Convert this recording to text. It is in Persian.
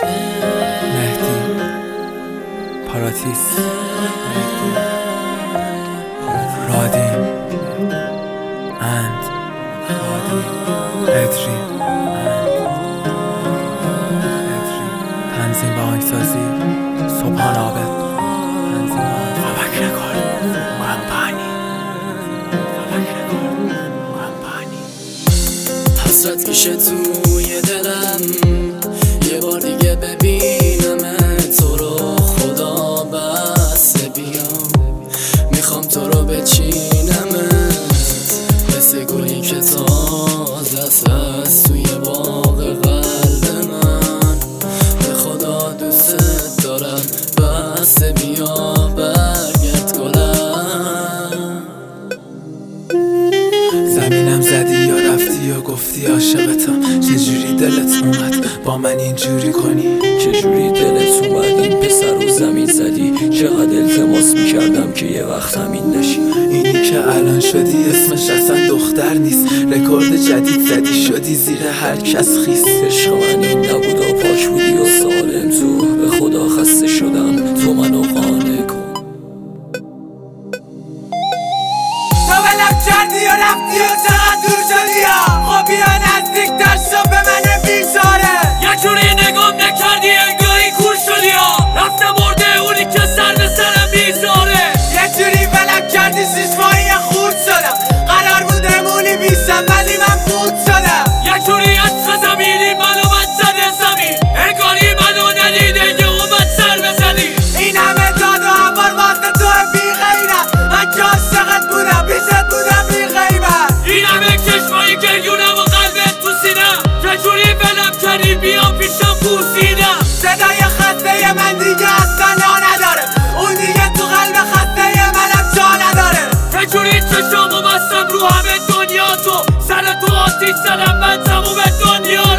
مهدی پاراتیس رادیم اند ادری تنظیم و آهنگسازی سبحان عابد فابک رکورد کمپانی حسرت میشه توی دلم یه بار دیگه ببینمت تو رو خدا بسته بیام میخوام تو رو بچینمت مثل گلی که تازه است توی باغ قلب من به خدا دوست دارم بسته بیا برگرد گلم زمینم زدی یا رفتی یا گفتی عاشقتم چجوری دلت اومد با من اینجوری کنی چجوری دلت اومد این پسر رو زمین زدی چقدر التماس میکردم که یه وقت همین نشی اینی که الان شدی اسمش اصلا دختر نیست رکورد جدید زدی شدی زیر هر کس خیس عشق من این نبود و پاک بودی و سالم تو به خدا خسته شدم تو منو قانع کن تو ولم کردی و رفتی و چقدر دور شدی یا خب بیا نزدیک تر به من بیچاره یه جوری نگام نکردی انگاری کور شدی یا رفتم مرده اونی که سر به سرم میذاره یه جوری ولم کردی 6 ماهی خورد شدم قرار بود امونی بیشم ولی من بود شدم یه جوری عطف زمینی منو من زده زمین انگاری منو ندیده یه اومد سر بزنی این همه داد و همار واسه تو بی غیرت من که عاشقت بودم بیشت بودم بی غیبت این همه چشمایی گریونم و قلبت تو سینم یه جوری ولم کردی بیام پیشم پوسیدم صدای خسته من دیگه اصلا نداره اون دیگه تو قلب خسته منم جا نداره یه جوری چشامو بستم رو همه دنیا تو سر تو آتیش زدم من تموم دنیا